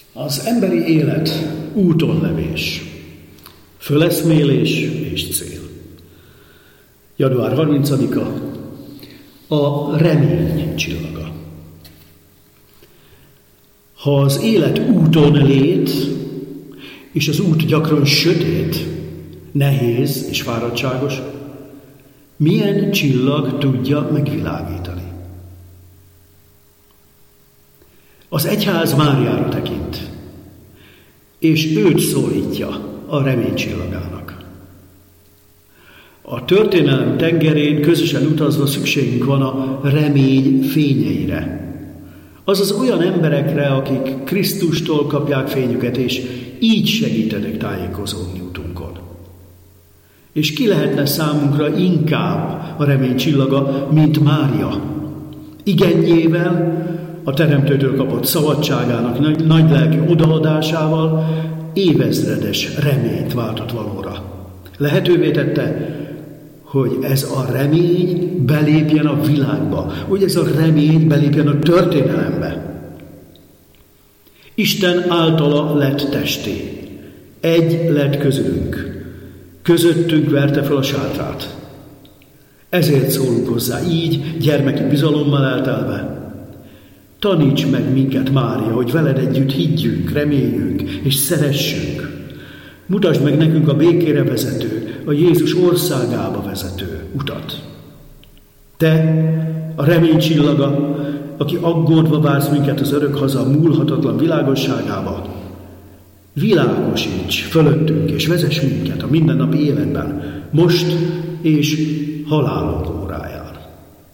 Az emberi élet útonlevés, föleszmélés és cél. Január 30-a, a remény csillaga. Ha az élet úton lét, és az út gyakran sötét, nehéz és fáradtságos, milyen csillag tudja megvilágítani? Az egyház Máriára tekint, és őt szólítja a remény csillagának. A történelem tengerén közösen utazva szükségünk van a remény fényeire. Azaz olyan emberekre, akik Krisztustól kapják fényüket, és így segítenek tájékozódni útunkon. És ki lehetne számunkra inkább a remény csillaga, mint Mária? Igenjével, a Teremtőtől kapott szabadságának nagy lelki odaadásával évezredes reményt váltott valóra. Lehetővé tette, hogy ez a remény belépjen a világba, hogy ez a remény belépjen a történelembe. Isten általa lett testé, egy lett közülünk, közöttünk verte fel a sátrát. Ezért szólunk hozzá így, gyermeki bizalommal eltelve. Taníts meg minket, Mária, hogy veled együtt higgyünk, reméljünk és szeressünk. Mutasd meg nekünk a békére vezető, a Jézus országába vezető utat. Te, a remény csillaga, aki aggódva vársz minket az örök haza múlhatatlan világosságába, világosíts fölöttünk és vezess minket a mindennapi életben, most és halálunkon.